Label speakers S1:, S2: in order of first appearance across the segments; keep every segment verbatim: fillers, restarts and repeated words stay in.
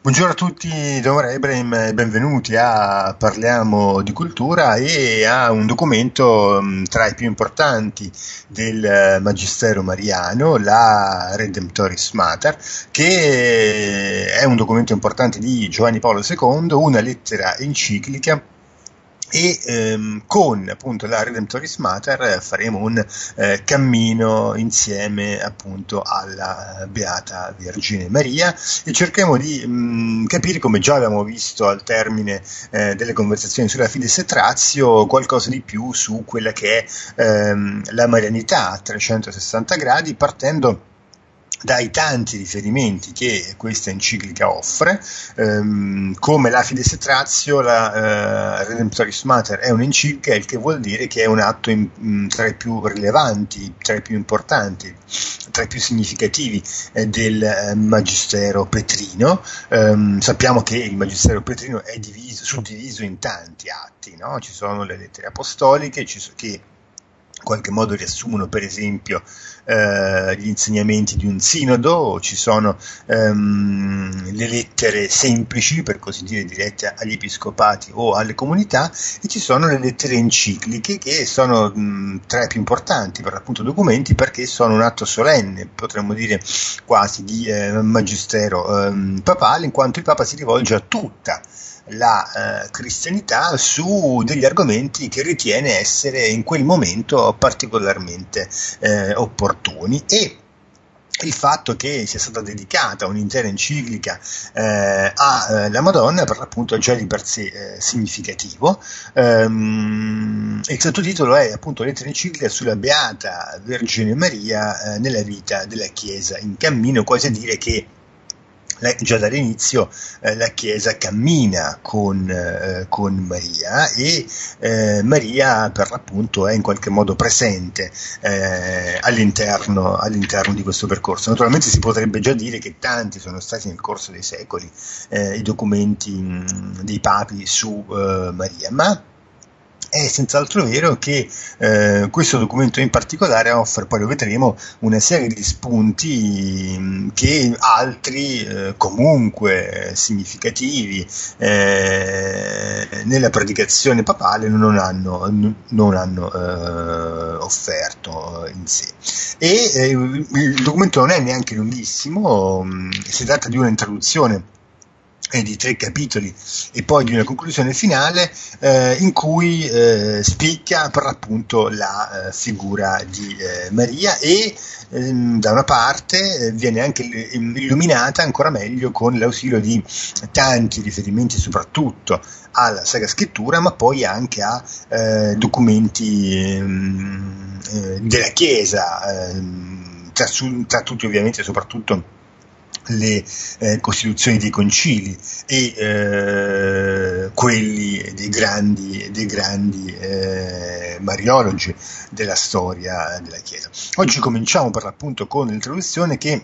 S1: Buongiorno a tutti, Don Ebrahim, e benvenuti a Parliamo di Cultura e a un documento mh, tra i più importanti del eh, Magistero Mariano, la Redemptoris Mater, che è un documento importante di Giovanni Paolo secondo, una lettera enciclica. E ehm, con appunto la Redemptoris Mater faremo un eh, cammino insieme appunto alla Beata Vergine Maria e cercheremo di mh, capire, come già abbiamo visto al termine eh, delle conversazioni sulla Fides et Ratio, qualcosa di più su quella che è ehm, la marianità a trecentosessanta gradi, partendo dai tanti riferimenti che questa enciclica offre. Ehm, come la Fides et Ratio, la eh, Redemptoris Mater è un'enciclica, il che vuol dire che è un atto in, in, tra i più rilevanti, tra i più importanti, tra i più significativi eh, del eh, Magistero Petrino. Ehm, sappiamo che il Magistero Petrino è diviso, suddiviso in tanti atti, no? Ci sono le lettere apostoliche, ci so, che in qualche modo riassumono per esempio eh, gli insegnamenti di un sinodo, ci sono ehm, le lettere semplici, per così dire, dirette agli episcopati o alle comunità, e ci sono le lettere encicliche, che sono mh, tra i più importanti per l'appunto documenti, perché sono un atto solenne, potremmo dire quasi di eh, magistero eh, papale, in quanto il Papa si rivolge a tutta la eh, cristianità su degli argomenti che ritiene essere in quel momento particolarmente eh, opportuni. E il fatto che sia stata dedicata un'intera enciclica eh, alla Madonna, per l'appunto, è già di per sé eh, significativo. Ehm, il sottotitolo è appunto Lettera enciclica sulla Beata Vergine Maria eh, nella vita della Chiesa in cammino, quasi a dire che già dall'inizio eh, la Chiesa cammina con, eh, con Maria, e eh, Maria per l'appunto è in qualche modo presente eh, all'interno, all'interno di questo percorso. Naturalmente si potrebbe già dire che tanti sono stati nel corso dei secoli eh, i documenti mh, dei papi su eh, Maria, ma è senz'altro vero che eh, questo documento in particolare offre, poi lo vedremo, una serie di spunti mh, che altri eh, comunque significativi eh, nella predicazione papale non hanno, n- non hanno eh, offerto in sé. E eh, il documento non è neanche lunghissimo, mh, si tratta di una introduzione di tre capitoli e poi di una conclusione finale eh, in cui eh, spicchia per l'appunto la eh, figura di eh, Maria, e ehm, da una parte eh, viene anche illuminata ancora meglio con l'ausilio di tanti riferimenti soprattutto alla Sacra Scrittura, ma poi anche a eh, documenti ehm, eh, della Chiesa, ehm, tra, su, tra tutti ovviamente soprattutto le eh, costituzioni dei concili e eh, quelli dei grandi, dei grandi eh, mariologi della storia della Chiesa. Oggi cominciamo per l'appunto con l'introduzione che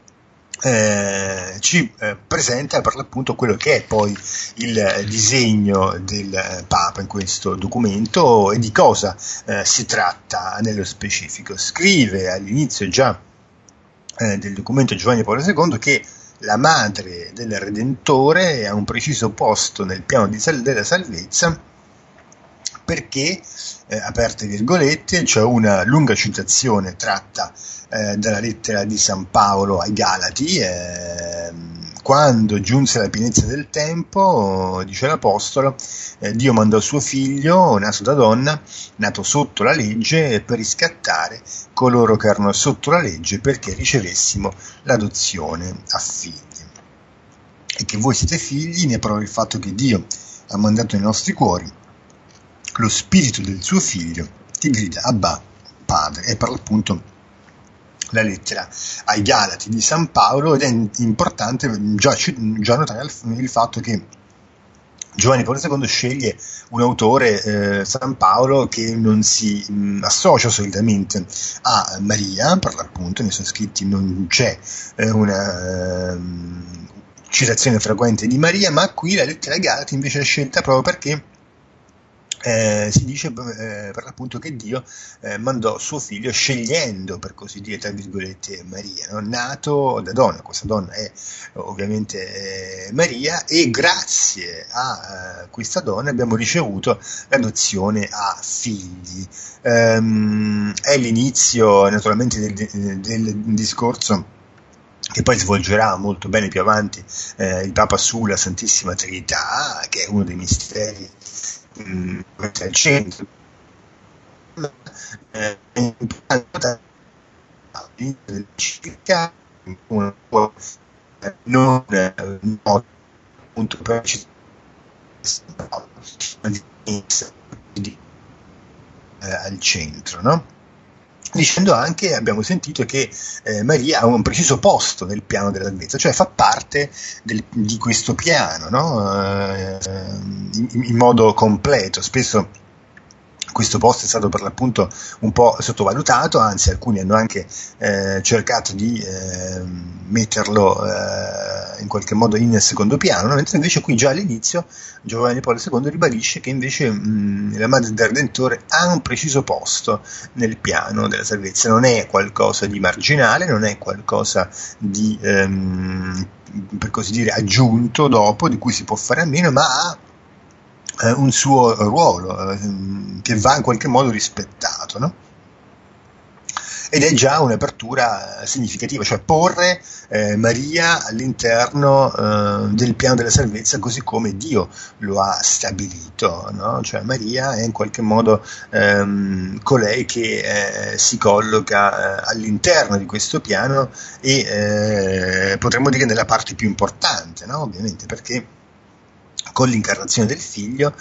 S1: eh, ci eh, presenta per l'appunto quello che è poi il disegno del Papa in questo documento e di cosa eh, si tratta nello specifico. Scrive all'inizio già del documento Giovanni Paolo secondo che la madre del Redentore ha un preciso posto nel piano di sal- della salvezza, perché, eh, aperte virgolette, c'è una lunga citazione tratta eh, dalla lettera di San Paolo ai Galati, eh, quando giunse la pienezza del tempo, dice l'Apostolo, eh, Dio mandò suo figlio, nato da donna, nato sotto la legge, per riscattare coloro che erano sotto la legge, perché ricevessimo l'adozione a figli. E che voi siete figli ne prova il fatto che Dio ha mandato nei nostri cuori lo spirito del suo figlio, che grida Abba, Padre. E per l'appunto la lettera ai Galati di San Paolo, ed è importante già, già notare il fatto che Giovanni Paolo secondo sceglie un autore, eh, San Paolo, che non si mh, associa solitamente a Maria, per l'appunto nei suoi scritti non c'è eh, una eh, citazione frequente di Maria, ma qui la lettera ai Galati invece è scelta proprio perché Eh, si dice eh, per l'appunto che Dio eh, mandò suo figlio scegliendo, per così dire, tra virgolette, Maria, no? Nato da donna. Questa donna è ovviamente eh, Maria, e grazie a eh, questa donna abbiamo ricevuto l'adozione a figli. Um, è l'inizio naturalmente del, del discorso che poi svolgerà molto bene più avanti eh, il Papa sulla Santissima Trinità, che è uno dei misteri mh, al centro. Eh, è importante del civica, non no, appunto eh, al centro, no? Dicendo anche, abbiamo sentito che eh, Maria ha un preciso posto nel piano della salvezza, cioè fa parte del, di questo piano, no? eh, in, in modo completo. Spesso questo posto è stato per l'appunto un po' sottovalutato, anzi alcuni hanno anche eh, cercato di eh, metterlo eh, in qualche modo in secondo piano, no? Mentre invece qui già all'inizio Giovanni Paolo secondo ribadisce che invece mh, la Madre del Redentore ha un preciso posto nel piano della salvezza, non è qualcosa di marginale, non è qualcosa di ehm, per così dire aggiunto dopo, di cui si può fare a meno, ma ha un suo ruolo eh, che va in qualche modo rispettato, no? Ed è già un'apertura significativa, cioè porre eh, Maria all'interno eh, del piano della salvezza così come Dio lo ha stabilito, no? Cioè Maria è in qualche modo ehm, colei che eh, si colloca eh, all'interno di questo piano e eh, potremmo dire nella parte più importante, no? Ovviamente perché con l'incarnazione del figlio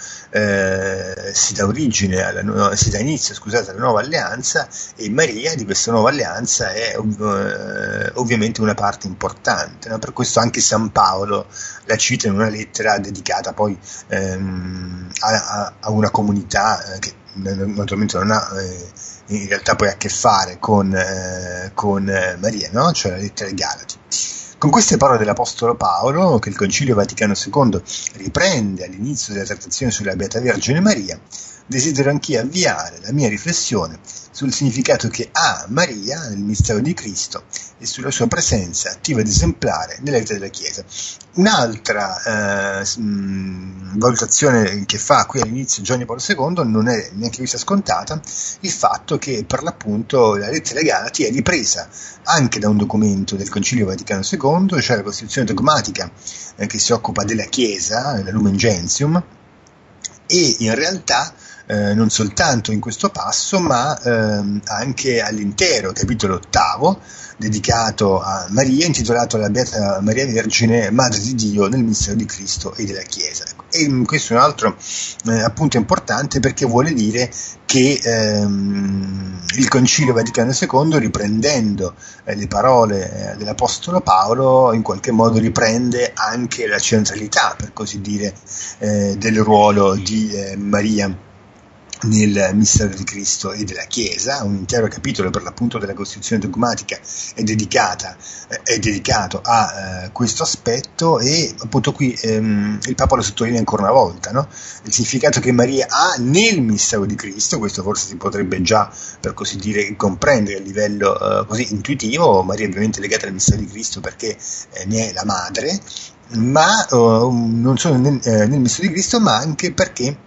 S1: eh, si dà origine alla nu- si dà inizio scusate, alla nuova alleanza, e Maria di questa nuova alleanza è ov- ovviamente una parte importante, no? Per questo anche San Paolo la cita in una lettera dedicata poi ehm, a, a una comunità che naturalmente non ha eh, in realtà poi a che fare con, eh, con Maria, no? Cioè la lettera ai Galati. Con queste parole dell'Apostolo Paolo, che il Concilio Vaticano secondo riprende all'inizio della trattazione sulla Beata Vergine Maria, desidero anch'io avviare la mia riflessione sul significato che ha Maria nel mistero di Cristo e sulla sua presenza attiva ed esemplare nella vita della Chiesa. Un'altra eh, mh, valutazione che fa qui all'inizio Giovanni Paolo secondo non è neanche questa scontata, il fatto che per l'appunto la lettera ai Galati è ripresa anche da un documento del Concilio Vaticano secondo, cioè la Costituzione dogmatica eh, che si occupa della Chiesa, la Lumen Gentium, e in realtà eh, non soltanto in questo passo, ma ehm, anche all'intero capitolo ottavo, dedicato a Maria, intitolato La Beata Maria Vergine, Madre di Dio nel mistero di Cristo e della Chiesa. E questo è un altro eh, appunto importante, perché vuole dire che ehm, il Concilio Vaticano secondo, riprendendo eh, le parole eh, dell'Apostolo Paolo, in qualche modo riprende anche la centralità, per così dire, eh, del ruolo di eh, Maria nel mistero di Cristo e della Chiesa. Un intero capitolo per l'appunto della Costituzione dogmatica è dedicata eh, è dedicato a eh, questo aspetto, e appunto qui ehm, il Papa lo sottolinea ancora una volta, no? Il significato che Maria ha nel mistero di Cristo. Questo forse si potrebbe già, per così dire, comprendere a livello eh, così intuitivo. Maria è ovviamente legata al mistero di Cristo perché eh, ne è la madre, ma eh, non solo nel, eh, nel mistero di Cristo, ma anche perché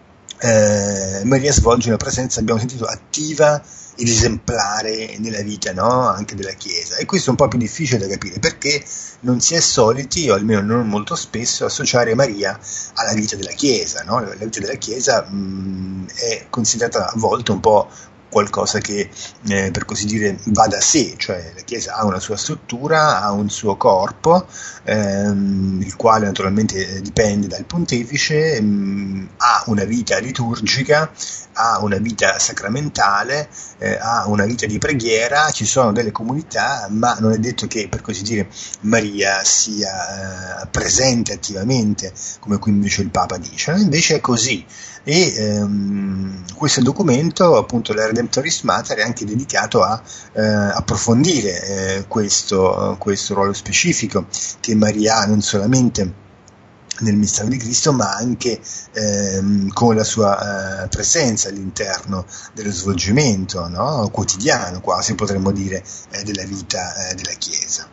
S1: Eh, Maria svolge una presenza, abbiamo sentito, attiva ed esemplare nella vita, no? Anche della Chiesa. E questo è un po' più difficile da capire, perché non si è soliti, o almeno non molto spesso, associare Maria alla vita della Chiesa, no? La vita della Chiesa mh, è considerata a volte un po' qualcosa che eh, per così dire va da sé, cioè la Chiesa ha una sua struttura, ha un suo corpo, ehm, il quale naturalmente dipende dal pontefice, mh, ha una vita liturgica, ha una vita sacramentale, eh, ha una vita di preghiera, ci sono delle comunità, ma non è detto che, per così dire, Maria sia eh, presente attivamente, come qui invece il Papa dice. Invece è così. E ehm, questo documento, appunto la Redemptoris Mater, è anche dedicato a eh, approfondire eh, questo, questo ruolo specifico che Maria ha, non solamente nel mistero di Cristo, ma anche ehm, con la sua eh, presenza all'interno dello svolgimento, no? Quotidiano, quasi potremmo dire, eh, della vita eh, della Chiesa.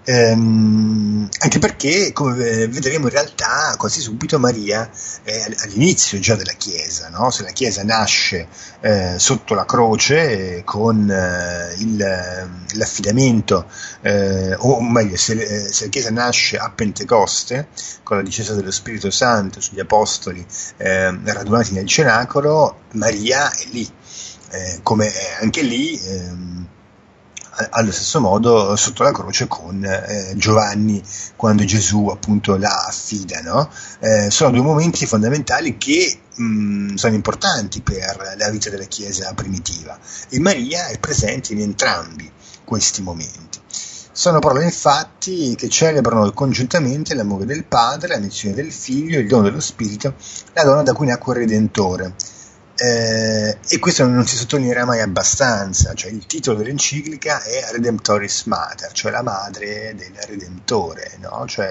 S1: Ehm, anche perché, come vedremo in realtà, quasi subito Maria è all'inizio già della Chiesa, no? Se la Chiesa nasce eh, sotto la croce, eh, con eh, il, l'affidamento, eh, o meglio, se, se la Chiesa nasce a Pentecoste, con la discesa dello Spirito Santo sugli Apostoli eh, radunati nel Cenacolo, Maria è lì, eh, come anche lì... ehm, allo stesso modo sotto la croce con eh, Giovanni, quando Gesù appunto la affida, no? Eh, sono due momenti fondamentali che mh, sono importanti per la vita della Chiesa primitiva, e Maria è presente in entrambi questi momenti. Sono parole infatti che celebrano congiuntamente l'amore del Padre, la missione del Figlio, il dono dello Spirito, la donna da cui nacque il Redentore. Eh, e questo non si sottolineerà mai abbastanza, cioè il titolo dell'enciclica è Redemptoris Mater, cioè la madre del Redentore, no? Cioè,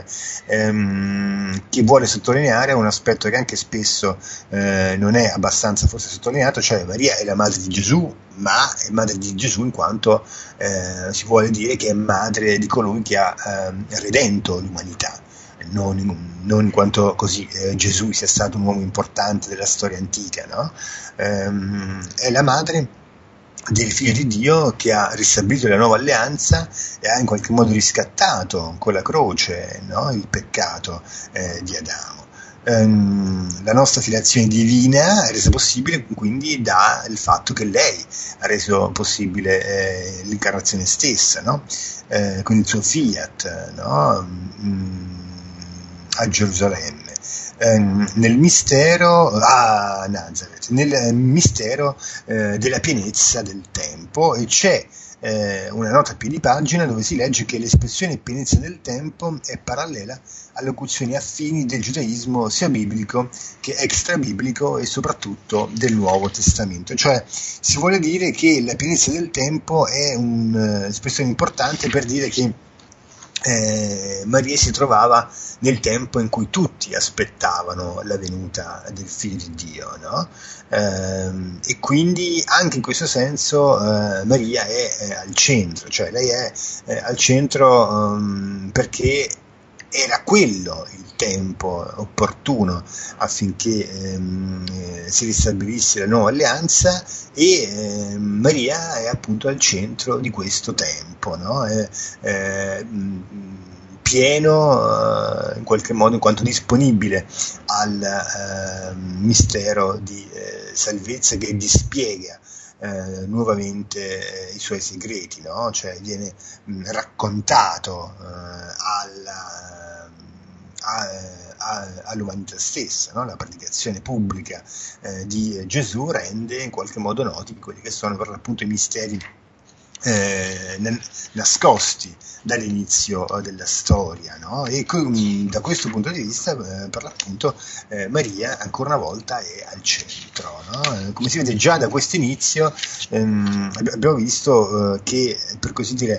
S1: ehm, chi vuole sottolineare un aspetto che anche spesso eh, non è abbastanza forse sottolineato, cioè Maria è la madre di Gesù, ma è madre di Gesù in quanto eh, si vuole dire che è madre di colui che ha eh, redento l'umanità. Non in, non in quanto così eh, Gesù sia stato un uomo importante della storia antica, no? Ehm, è la madre del Figlio di Dio che ha ristabilito la nuova alleanza e ha in qualche modo riscattato con la croce, no? Il peccato eh, di Adamo. Ehm, la nostra filiazione divina è resa possibile quindi dal fatto che lei ha reso possibile eh, l'incarnazione stessa, no? Eh, con il suo fiat, no? Mm, a Gerusalemme, eh, nel mistero a Nazareth, nel mistero eh, della pienezza del tempo, e c'è eh, una nota a piedi pagina dove si legge che l'espressione pienezza del tempo è parallela alle locuzioni affini del giudaismo sia biblico che extrabiblico e soprattutto del Nuovo Testamento, cioè si vuole dire che la pienezza del tempo è un'espressione importante per dire che Eh, Maria si trovava nel tempo in cui tutti aspettavano la venuta del Figlio di Dio, no? Eh, e quindi anche in questo senso eh, Maria è, è al centro, cioè lei è eh, al centro um, perché era quello il tempo opportuno affinché ehm, eh, si ristabilisse la nuova alleanza, e eh, Maria è appunto al centro di questo tempo, no? È, è, pieno eh, in qualche modo in quanto disponibile al eh, mistero di eh, salvezza che dispiega Eh, nuovamente eh, i suoi segreti, no? Cioè viene mh, raccontato eh, alla, a, a, all'umanità stessa, no? La predicazione pubblica eh, di Gesù rende in qualche modo noti quelli che sono per l'appunto i misteri Eh, nascosti dall'inizio della storia, no? E con, da questo punto di vista eh, per l'appunto eh, Maria ancora una volta è al centro, no? Come si vede già da questo inizio ehm, abbiamo visto eh, che per così dire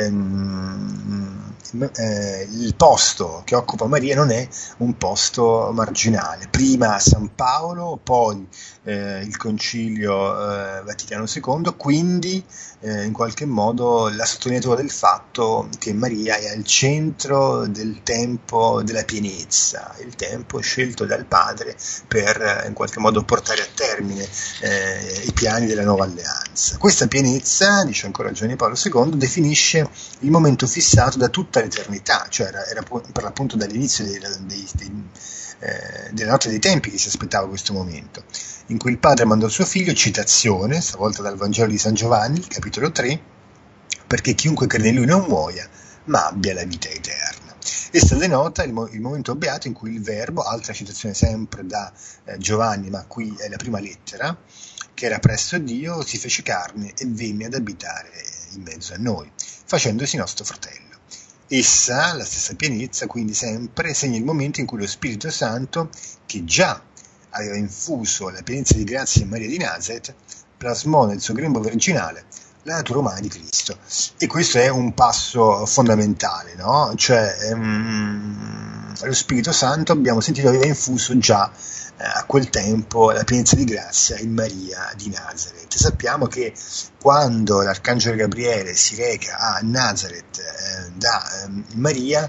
S1: ehm, eh, il posto che occupa Maria non è un posto marginale. Prima San Paolo, poi eh, il Concilio eh, Vaticano secondo, quindi eh, in qualche modo la sottolineatura del fatto che Maria è al centro del tempo della pienezza, il tempo scelto dal Padre per eh, in qualche modo portare a termine eh, i piani della nuova alleanza. Questa pienezza, dice ancora Giovanni Paolo secondo, definisce il momento fissato da tutta l'eternità, cioè era, era per l'appunto dall'inizio dei, dei, dei, eh, della notte dei tempi che si aspettava questo momento, in cui il Padre mandò il suo Figlio, citazione, stavolta dal Vangelo di San Giovanni, capitolo tre, perché chiunque crede in Lui non muoia, ma abbia la vita eterna. Essa denota il, mo- il momento beato in cui il Verbo, altra citazione sempre da eh, Giovanni, ma qui è la prima lettera, che era presso Dio, si fece carne e venne ad abitare in mezzo a noi, facendosi nostro fratello. Essa, la stessa pienezza, quindi sempre, segna il momento in cui lo Spirito Santo, che già aveva infuso la pienezza di grazia in Maria di Nazareth, plasmò nel suo grembo virginale la natura umana di Cristo. E questo è un passo fondamentale, no? Cioè, um, lo Spirito Santo, abbiamo sentito, aveva infuso già a quel tempo la pienezza di grazia in Maria di Nazareth. Sappiamo che quando l'Arcangelo Gabriele si reca a Nazareth eh, da eh, Maria,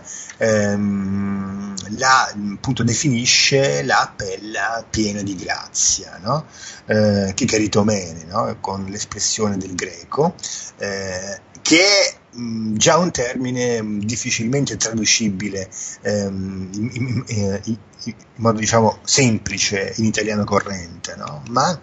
S1: ehm, la appunto definisce la appella piena di grazia, no? eh, che caritomene, no? Con l'espressione del greco, eh, che è mh, già un termine mh, difficilmente traducibile ehm, in, in, in, in modo, diciamo, semplice in italiano corrente, no? Ma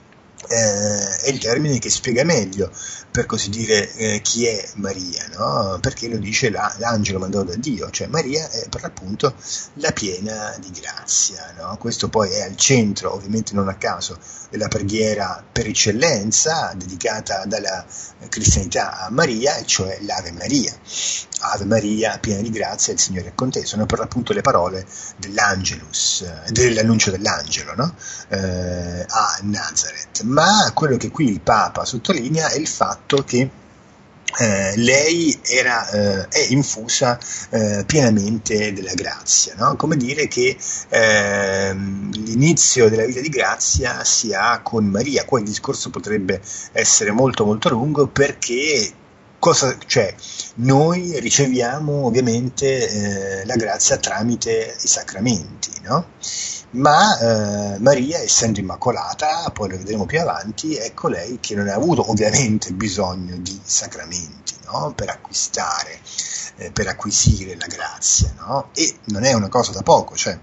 S1: eh, è il termine che spiega meglio, per così dire, eh, chi è Maria, no? Perché lo dice la, l'angelo mandato da Dio, cioè Maria è per l'appunto la piena di grazia, no? Questo poi è al centro, ovviamente non a caso, della preghiera per eccellenza dedicata dalla cristianità a Maria, cioè l'Ave Maria. Ave Maria, piena di grazia, il Signore è con te. Sono per l'appunto le parole dell'Angelus, dell'annuncio dell'angelo, no? eh, a Nazareth. Ma quello che qui il Papa sottolinea è il fatto che eh, lei era, eh, è infusa eh, pienamente della grazia, no? Come dire che eh, l'inizio della vita di grazia si ha con Maria. Qua il discorso potrebbe essere molto molto lungo, perché cosa, cioè, noi riceviamo ovviamente eh, la grazia tramite i sacramenti, no? Ma eh, Maria, essendo immacolata, poi lo vedremo più avanti, ecco lei che non ha avuto ovviamente bisogno di sacramenti, no? Per acquistare, eh, per acquisire la grazia, no? E non è una cosa da poco, cioè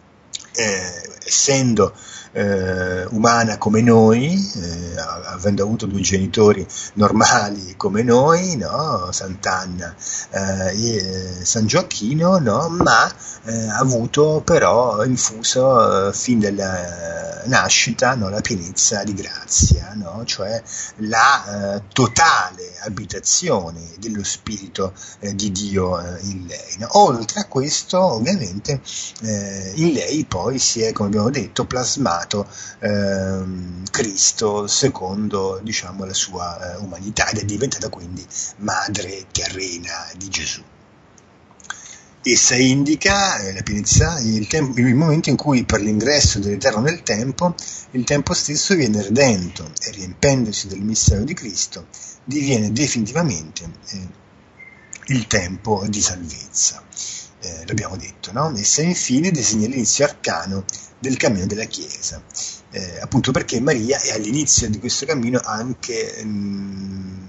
S1: eh, essendo Eh, umana come noi, eh, avendo avuto due genitori normali come noi, no? Sant'Anna eh, e San Gioacchino, no? Ma eh, ha avuto però infuso eh, fin dalla nascita, no? La pienezza di grazia, no? Cioè la eh, totale abitazione dello Spirito eh, di Dio eh, in lei, no? Oltre a questo, ovviamente, eh, in lei poi si è, come abbiamo detto, plasmato Ehm, Cristo secondo, diciamo, la sua eh, umanità, ed è diventata quindi madre terrena di Gesù. Essa indica eh, la pienezza, il, tempo, il momento in cui, per l'ingresso dell'Eterno nel tempo, il tempo stesso viene redento e, riempendosi del mistero di Cristo, diviene definitivamente eh, il tempo di salvezza. Eh, l'abbiamo detto, no? Essa infine disegna l'inizio arcano del cammino della Chiesa, eh, appunto perché Maria è all'inizio di questo cammino anche mh,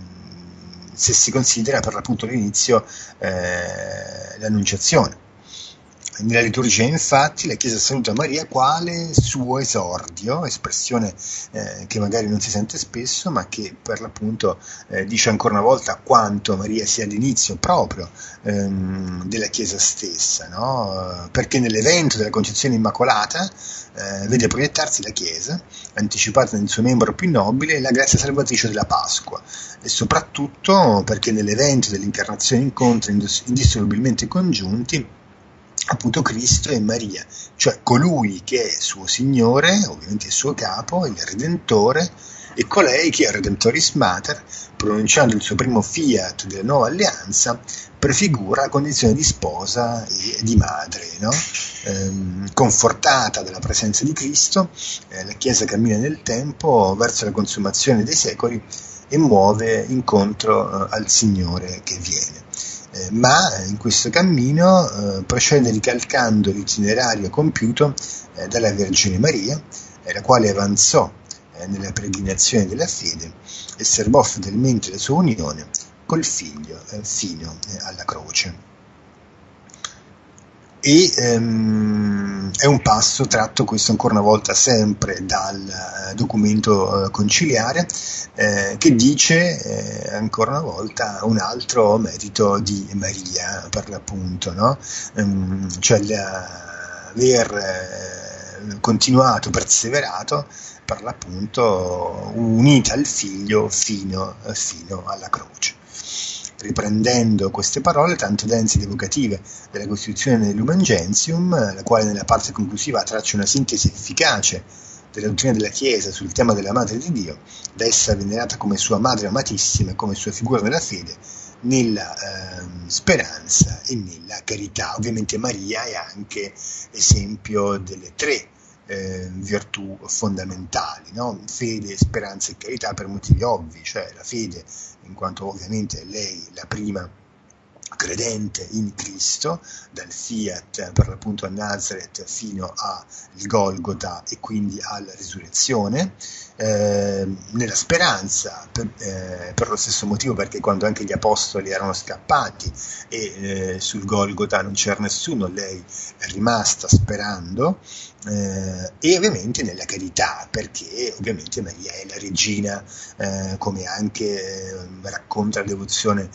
S1: se si considera per l'appunto l'inizio eh, l'annunciazione. Nella liturgia, infatti, la Chiesa saluta Maria quale suo esordio, espressione eh, che magari non si sente spesso, ma che per l'appunto eh, dice ancora una volta quanto Maria sia l'inizio proprio ehm, della Chiesa stessa, no? Perché nell'evento della concezione immacolata eh, vede proiettarsi la Chiesa, anticipata nel suo membro più nobile, la grazia salvatrice della Pasqua, e soprattutto perché nell'evento dell'incarnazione incontra indissolubilmente congiunti appunto Cristo e Maria, cioè colui che è suo Signore, ovviamente il suo capo, il Redentore, e colei che è Redemptoris Mater, pronunciando il suo primo fiat della nuova alleanza, prefigura la condizione di sposa e di madre, no? Ehm, confortata dalla presenza di Cristo, eh, la Chiesa cammina nel tempo verso la consumazione dei secoli e muove incontro eh, al Signore che viene. Eh, ma in questo cammino eh, procede ricalcando l'itinerario compiuto eh, dalla Vergine Maria, eh, la quale avanzò eh, nella peregrinazione della fede e serbò fedelmente la sua unione col Figlio eh, fino eh, alla croce. E ehm, è un passo tratto, questo ancora una volta sempre dal eh, documento eh, conciliare, eh, che dice eh, ancora una volta un altro merito di Maria, per l'appunto, no? Ehm, cioè l'aver eh, continuato, perseverato, per l'appunto unita al Figlio fino, fino alla croce. Riprendendo queste parole tanto dense ed evocative della Costituzione del Lumen Gentium, la quale nella parte conclusiva traccia una sintesi efficace della dottrina della Chiesa sul tema della Madre di Dio, da essa venerata come sua Madre amatissima e come sua figura nella fede, nella eh, speranza e nella carità. Ovviamente Maria è anche esempio delle tre eh, virtù fondamentali, no? Fede, speranza e carità, per motivi ovvi, cioè la fede in quanto ovviamente lei la prima credente in Cristo, dal Fiat per l'appunto a Nazareth fino al Golgota e quindi alla risurrezione, eh, nella speranza per, eh, per lo stesso motivo, perché quando anche gli apostoli erano scappati e eh, sul Golgota non c'era nessuno, lei è rimasta sperando, eh, e ovviamente nella carità, perché ovviamente Maria è la regina, eh, come anche eh, racconta la devozione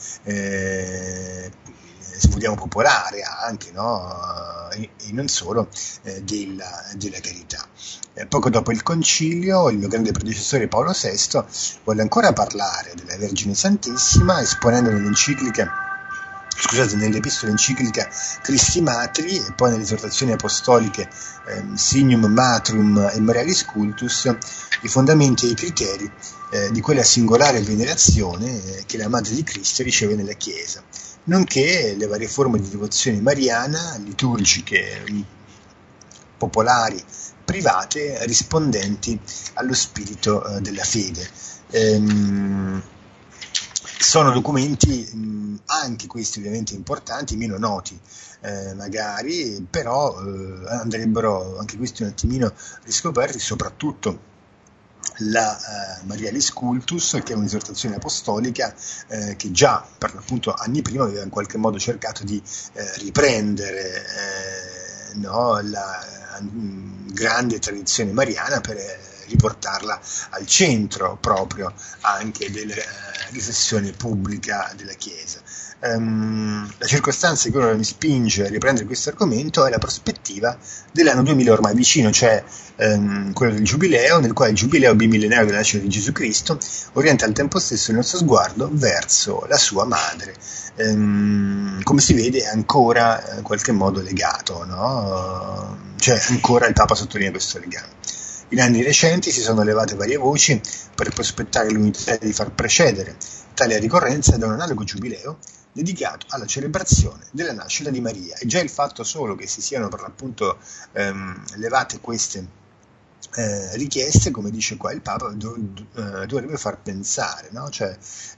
S1: eh, se vogliamo popolare anche, no? e, e non solo eh, della, della carità. Eh, poco dopo il concilio il mio grande predecessore Paolo sesto volle ancora parlare della Vergine Santissima, esponendo nell'enciclica scusate, nell'epistola enciclica Christi Matri e poi nelle esortazioni apostoliche eh, Signum Matrum e Marialis Cultus, i fondamenti e i criteri eh, di quella singolare venerazione eh, che la Madre di Cristo riceve nella Chiesa, nonché le varie forme di devozione mariana, liturgiche, popolari, private, rispondenti allo spirito eh, della fede. Ehm, sono documenti mh, anche questi ovviamente importanti, meno noti eh, magari, però eh, andrebbero anche questi un attimino riscoperti, soprattutto la uh, Marialis Cultus, che è un'esortazione apostolica eh, che già per l'appunto anni prima aveva in qualche modo cercato di eh, riprendere eh, no, la uh, grande tradizione mariana per eh, riportarla al centro proprio anche della uh, riflessione pubblica della Chiesa. Um, la circostanza che ora mi spinge a riprendere questo argomento è la prospettiva dell'anno duemila ormai vicino, cioè um, quello del Giubileo, nel quale il Giubileo bimillenario della nascita di Gesù Cristo orienta al tempo stesso il nostro sguardo verso la sua madre. Um, come si vede è ancora in qualche modo legato, no? Cioè ancora il Papa sottolinea questo legame. In anni recenti si sono levate varie voci per prospettare l'unità di far precedere tale ricorrenza da un analogo giubileo dedicato alla celebrazione della nascita di Maria. E già il fatto solo che si siano per l'appunto ehm, levate queste eh, richieste, come dice qua il Papa, do, do, eh, dovrebbe far pensare, no? Cioè,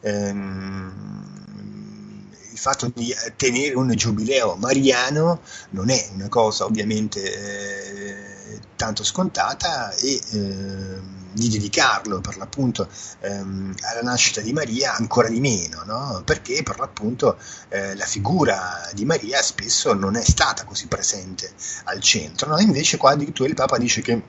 S1: ehm, il fatto di tenere un giubileo mariano non è una cosa ovviamente eh, tanto scontata, e eh, di dedicarlo per l'appunto ehm, alla nascita di Maria ancora di meno, no? Perché per l'appunto eh, la figura di Maria spesso non è stata così presente al centro, no? Invece qua addirittura il Papa dice che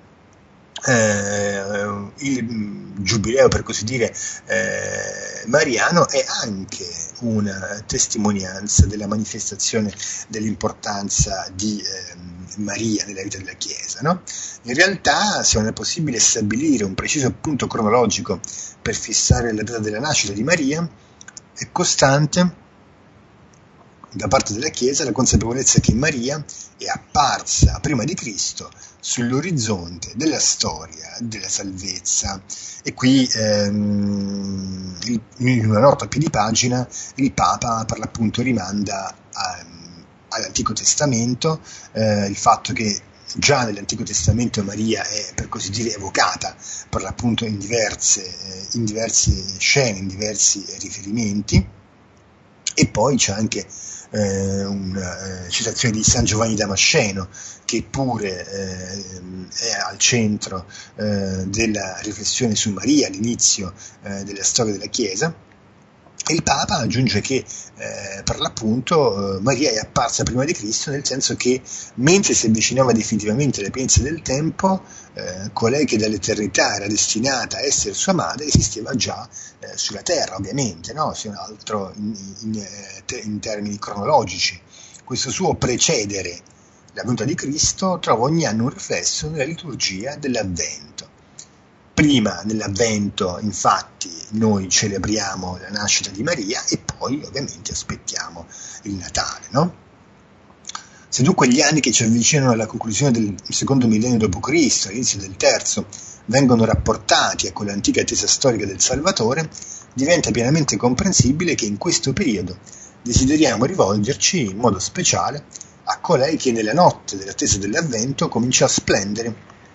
S1: Eh, il giubileo, per così dire, eh, mariano è anche una testimonianza della manifestazione dell'importanza di eh, Maria nella vita della Chiesa, no? In realtà, se non è possibile stabilire un preciso punto cronologico per fissare la data della nascita di Maria, è costante da parte della Chiesa la consapevolezza che Maria è apparsa prima di Cristo sull'orizzonte della storia della salvezza. E qui ehm, in una nota a piedi pagina il Papa per l'appunto rimanda a, all'Antico Testamento, eh, il fatto che già nell'Antico Testamento Maria è, per così dire, evocata per l'appunto in diverse, eh, in diverse scene, in diversi riferimenti. E poi c'è anche eh, una eh, citazione di San Giovanni Damasceno, che pure eh, è al centro eh, della riflessione su Maria all'inizio eh, della storia della Chiesa. E il Papa aggiunge che eh, per l'appunto eh, Maria è apparsa prima di Cristo, nel senso che mentre si avvicinava definitivamente alla pienezza del tempo, eh, colei che dall'eternità era destinata a essere sua madre esisteva già eh, sulla terra, ovviamente, no? Se non altro in, in, in, in termini cronologici. Questo suo precedere la venuta di Cristo trova ogni anno un riflesso nella liturgia dell'Avvento. Prima nell'Avvento, infatti, noi celebriamo la nascita di Maria e poi ovviamente aspettiamo il Natale, no? Se dunque gli anni che ci avvicinano alla conclusione del secondo millennio dopo Cristo, all'inizio del terzo, vengono rapportati a quell'antica attesa storica del Salvatore, diventa pienamente comprensibile che in questo periodo desideriamo rivolgerci in modo speciale a colei che nella notte dell'attesa dell'Avvento comincia a splendere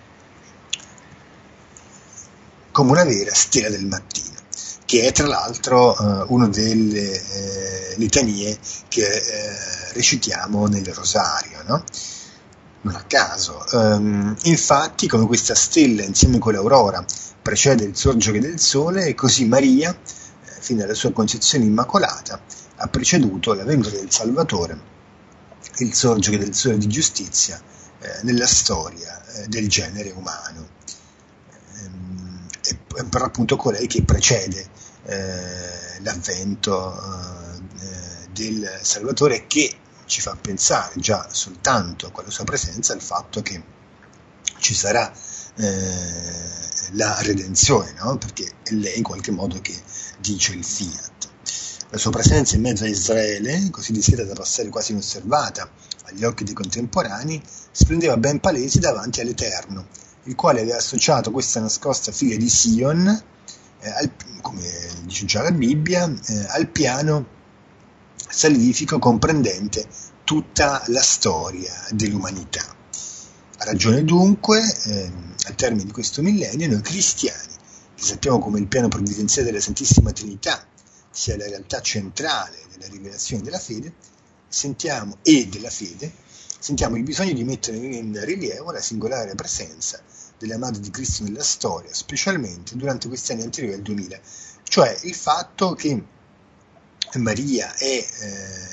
S1: come una vera stella del mattino, che è tra l'altro eh, una delle eh, litanie che eh, recitiamo nel Rosario, no? Non a caso. Um, infatti, come questa stella insieme con l'aurora precede il sorgere del sole, e così Maria, eh, fin dalla sua concezione immacolata, ha preceduto la venuta del Salvatore, il sorgere del sole di giustizia eh, nella storia eh, del genere umano. Ehm, è però appunto colei che precede eh, l'avvento eh, del Salvatore, che ci fa pensare già soltanto con la sua presenza al fatto che ci sarà eh, la redenzione, no? Perché è lei in qualche modo che dice il fiat. La sua presenza in mezzo a Israele, così discreta da passare quasi inosservata agli occhi dei contemporanei, splendeva ben palese davanti all'Eterno, il quale aveva associato questa nascosta figlia di Sion, eh, al, come dice già la Bibbia, eh, al piano salvifico comprendente tutta la storia dell'umanità. Ha ragione dunque, eh, al termine di questo millennio, noi cristiani, che sappiamo come il piano provvidenziale della Santissima Trinità sia la realtà centrale della rivelazione della fede, sentiamo, e della fede, sentiamo il bisogno di mettere in rilievo la singolare presenza della Madre di Cristo nella storia, specialmente durante questi anni anteriori al duemila, cioè il fatto che Maria è, eh,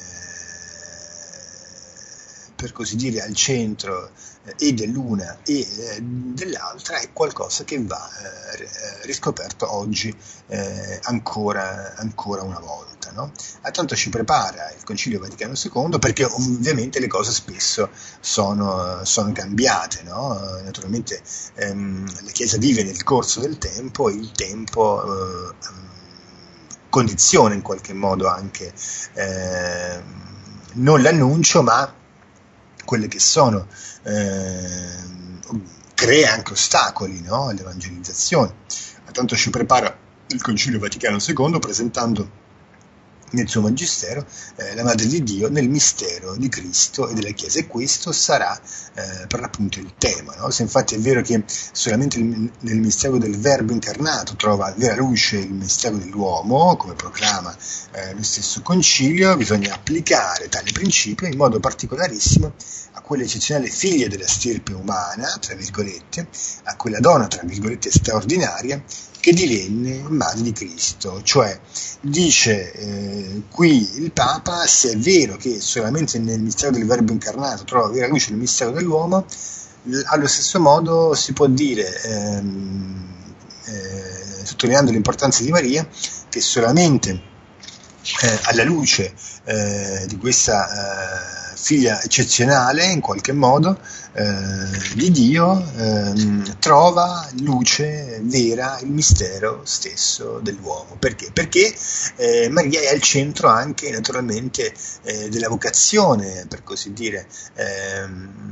S1: per così dire, al centro eh, e dell'una e eh, dell'altra, è qualcosa che va eh, riscoperto oggi eh, ancora, ancora una volta, no? A tanto ci prepara il Concilio Vaticano secondo, perché ovviamente le cose spesso sono, sono cambiate, no? Naturalmente ehm, la Chiesa vive nel corso del tempo, e il tempo eh, condiziona in qualche modo anche eh, non l'annuncio, ma quelle che sono eh, crea anche ostacoli, no? All'evangelizzazione. A tanto ci prepara il Concilio Vaticano secondo presentando nel suo magistero eh, la Madre di Dio nel mistero di Cristo e della Chiesa, e questo sarà eh, per l'appunto il tema, no? Se infatti è vero che solamente il, nel mistero del Verbo incarnato trova vera luce il mistero dell'uomo, come proclama eh, lo stesso Concilio, bisogna applicare tale principio in modo particolarissimo a quella eccezionale figlia della stirpe umana, tra virgolette, a quella donna, tra virgolette, straordinaria, che divenne madre di Cristo. Cioè, dice eh, qui il Papa, se è vero che solamente nel mistero del Verbo incarnato trova vera luce il mistero dell'uomo, allo stesso modo si può dire, ehm, eh, sottolineando l'importanza di Maria, che solamente eh, alla luce eh, di questa eh, figlia eccezionale, in qualche modo, eh, di Dio, eh, trova luce vera il mistero stesso dell'uomo. Perché? Perché eh, Maria è al centro anche, naturalmente, eh, della vocazione, per così dire, eh,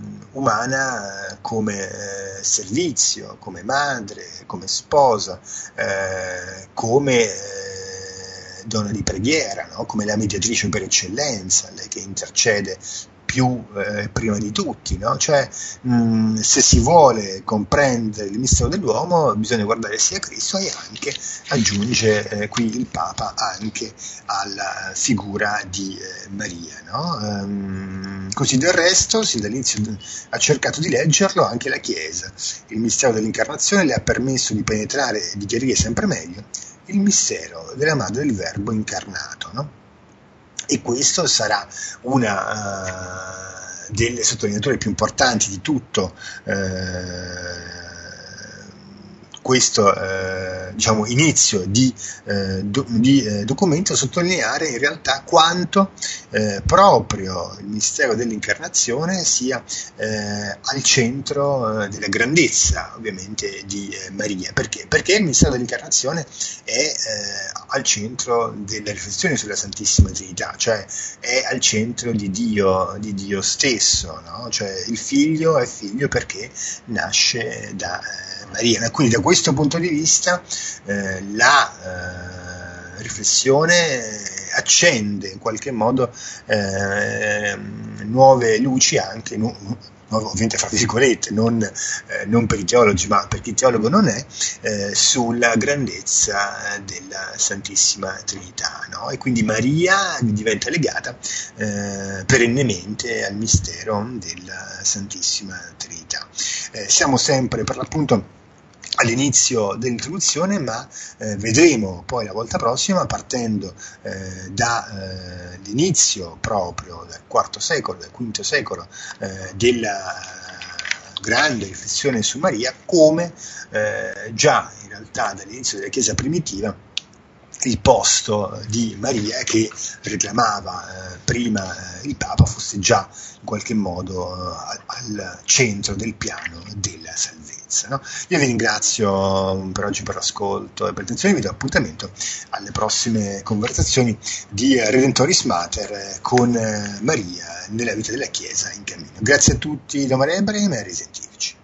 S1: umana, come eh, servizio, come madre, come sposa, eh, come eh, donna di preghiera, no? Come la mediatrice per eccellenza, lei che intercede più eh, prima di tutti, no? Cioè, mh, se si vuole comprendere il mistero dell'uomo bisogna guardare sia a Cristo, e anche, aggiunge eh, qui il Papa, anche alla figura di eh, Maria, no? Um, così del resto, sin dall'inizio ha cercato di leggerlo anche la Chiesa. Il mistero dell'incarnazione le ha permesso di penetrare e di chiarire sempre meglio il mistero della Madre del Verbo incarnato, no? E questo sarà una uh, delle sottolineature più importanti di tutto uh, questo eh, diciamo, inizio di, eh, do, di eh, documento, sottolineare in realtà quanto eh, proprio il mistero dell'incarnazione sia eh, al centro eh, della grandezza, ovviamente, di eh, Maria. Perché? Perché il mistero dell'incarnazione è eh, al centro della riflessione sulla Santissima Trinità, cioè è al centro di Dio, di Dio stesso, no? Cioè il figlio è figlio perché nasce da eh, Maria. Quindi da questo punto di vista eh, la, riflessione accende in qualche modo eh, nuove luci anche, nu- nu- ovviamente fra virgolette, non, eh, non per i teologi, ma per chi teologo non è, eh, sulla grandezza della Santissima Trinità, no? E quindi Maria diventa legata eh, perennemente al mistero della Santissima Trinità. Eh, siamo sempre per l'appunto all'inizio dell'introduzione, ma eh, vedremo poi la volta prossima, partendo eh, dall'inizio proprio dal quarto secolo, dal quinto secolo, eh, della grande riflessione su Maria, come eh, già in realtà dall'inizio della Chiesa primitiva il posto di Maria che reclamava eh, prima eh, il Papa fosse già in qualche modo eh, al centro del piano della salvezza, no? Io vi ringrazio per oggi per l'ascolto e per l'attenzione, vi do appuntamento alle prossime conversazioni di Redentoris Mater eh, con eh, Maria nella vita della Chiesa in cammino. Grazie a tutti da Maria Ebrahim e a risentirci.